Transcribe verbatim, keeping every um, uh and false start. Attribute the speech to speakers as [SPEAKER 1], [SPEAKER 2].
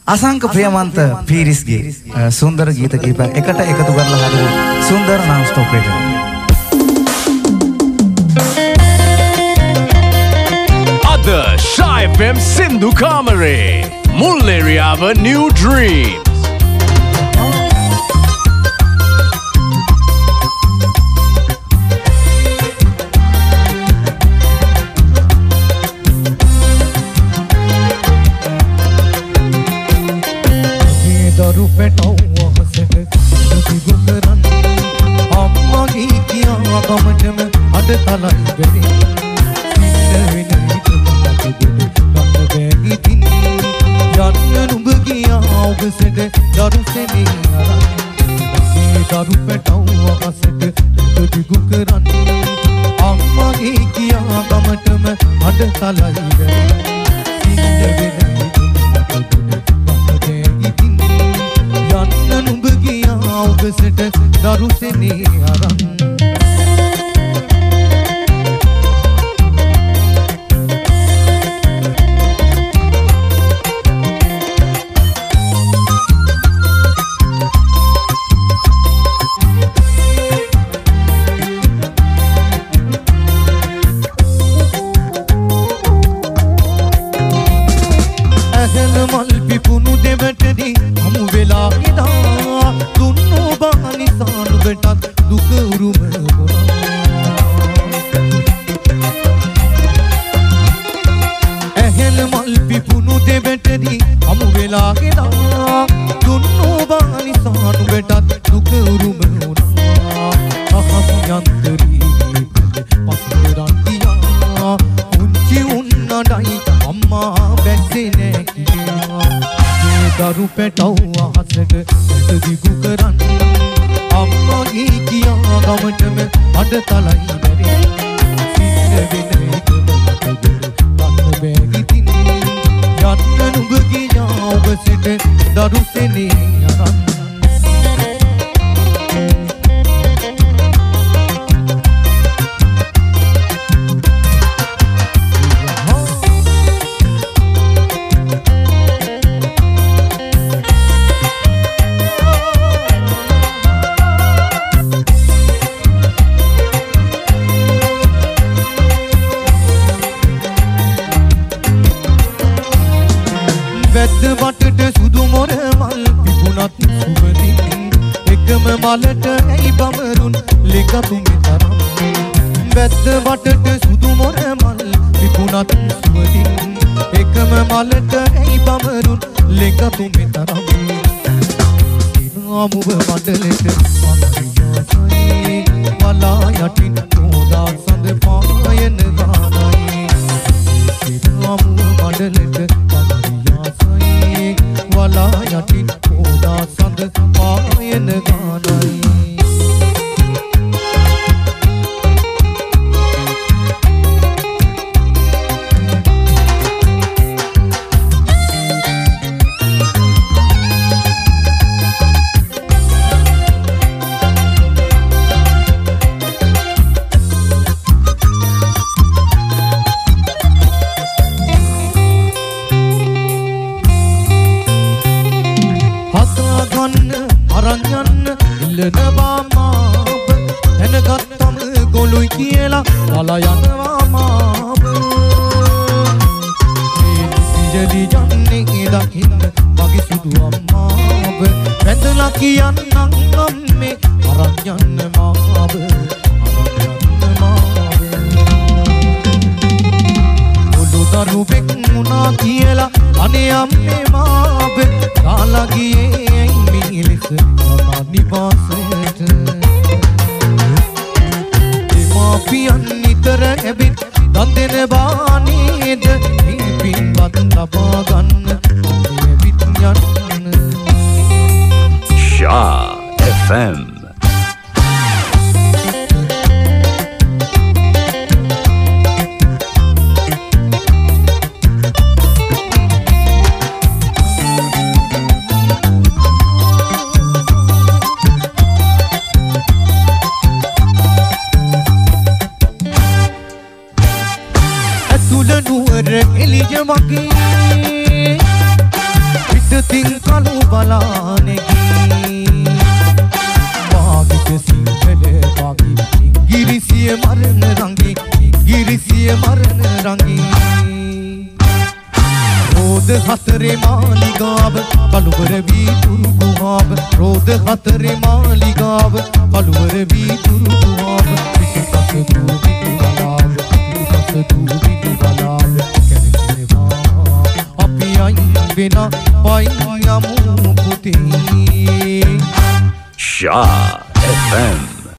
[SPEAKER 1] අසංක ප්‍රියමන්ත පීරිස්ගේ සුන්දර ගීත කීපයක් එකට එකතු කරලා හදපු සුන්දර non stop එක.
[SPEAKER 2] අද Shy F M සින්දු කාමරේ මුල් ඒරියාව New Dreams.
[SPEAKER 3] සිං කළු බලානෙකි වාගිත සිංහල වාගි ඉංගිරිසිය මරණ රංගි ඉංගිරිසිය මරණ රංගි රෝද හතරේ මාලිගාව කළුවර වී තුරු ගුහාව රෝද හතරේ මාලිගාව කළුවර වී තුරු ගුහාව පිටපස දූ පිටු බලාව පිටපස දූ පිටු බලාව කැරකෙනවා අපි අයින් වෙන පයින් යමු පුතේ
[SPEAKER 2] Shah F M